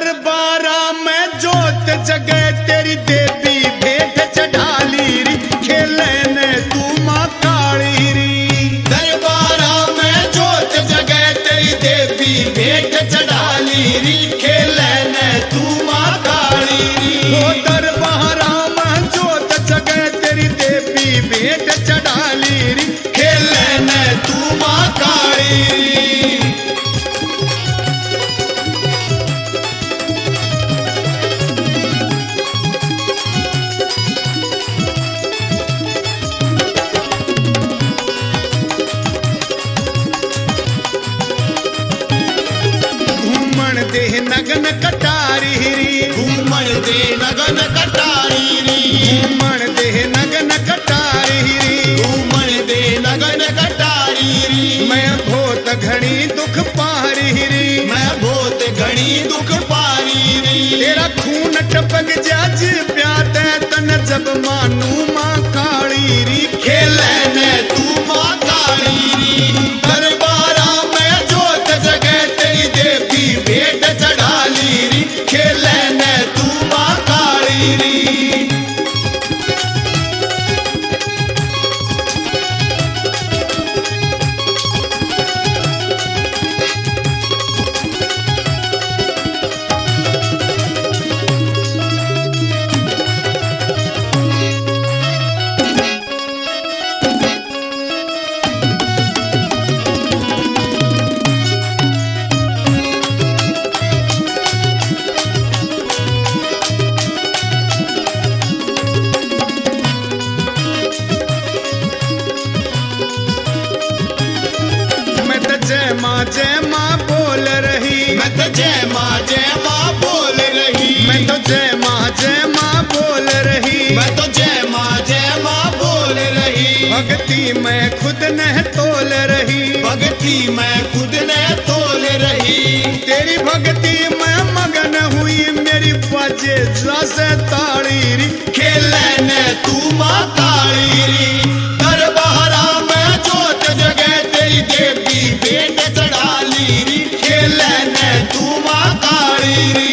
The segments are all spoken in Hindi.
दरबारा में जोत जगे तेरी देवी भेंट चढ़ाली री खेले ने तू माँ काली री। दरबारा में जोत जगे तेरी देवी भेंट चढ़ाली री खेले ने तू माँ काली री। ओ दरबारा में जोत जगे तेरी देवी भेंट चढ़ाली री खेले ने तू माँ काली री। दे नगन कटारी री घूमण दे नगन कटारी री। घूमण दे नगन कटारी री घूमण दे नगन कटारी री। मैं बहुत घणी दुख पारी री मैं बहुत घणी दुख पारी री। तेरा खून टपक जाज प्याते तन जब मानू माँ काली री खेले ने तू माँ काली री। दरबारा में जोत जगे तेरी देवी भेंट चढ़ाली री खेले ने तू माँ काली री। जय माँ बोल रही मैं तो जय माँ बोल रही। मैं तो जय माँ बोल रही। मैं तो जय माँ बोल रही। भक्ति मैं खुद न तोल रही भक्ति मैं खुद ने तोल रही। तेरी भक्ति में मगन हुई मेरी बजे जैसे ताड़ी री खेले ने तू माँ काली री। दरबारा में जोत जगे तेरी देवी भेंट चढ़ाली री खेले ने तू माँ काली री।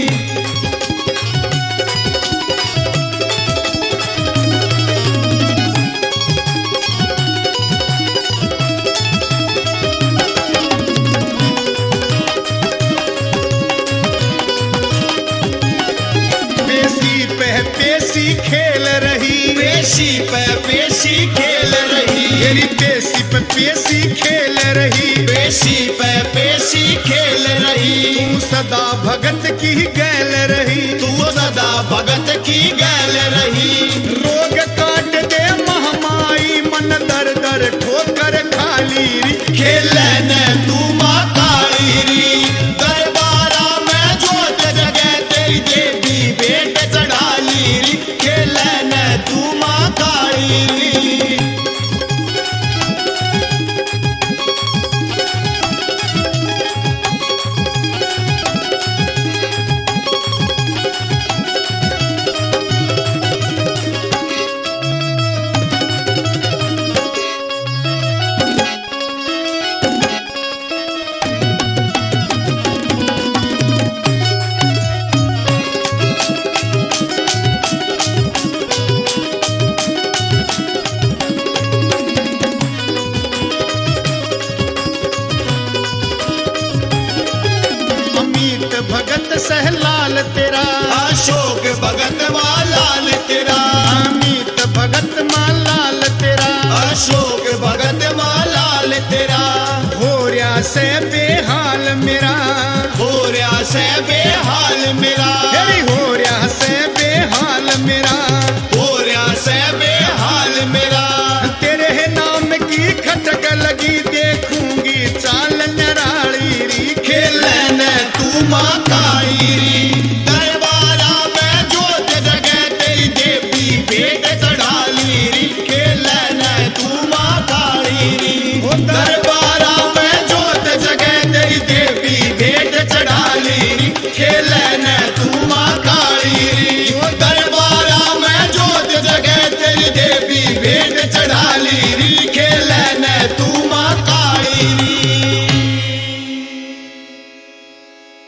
पेशी खेल रही पेशी पे पेशी खेल रही। तेरी पेशी पे पेशी खेल रही पेशी पे पेशी खेल रही। तू सदा भगत की गैल रही तू सदा भगत की गैल रही। रोग काट दे महामाई मन दर दर ठोकर खाली री खेले ने तू माँ काली री। दरबारा में जोत जगे तेरी देवी भेंट चढ़ाली री खेले ने तू माँ काली री। भगत सहलाल तेरा अशोक भगत मालाल तेरा। अमित भगत मालाल तेरा अशोक भगत मालाल तेरा। होर्या से बेहाल मेरा होर्या से बेहाल मेरा। तेरी होर्या से बेहाल मेरा होर्या से बेहाल मेरा। तेरे नाम की खटक लगी देखूंगी चाल नराली री खेले ने तू माँ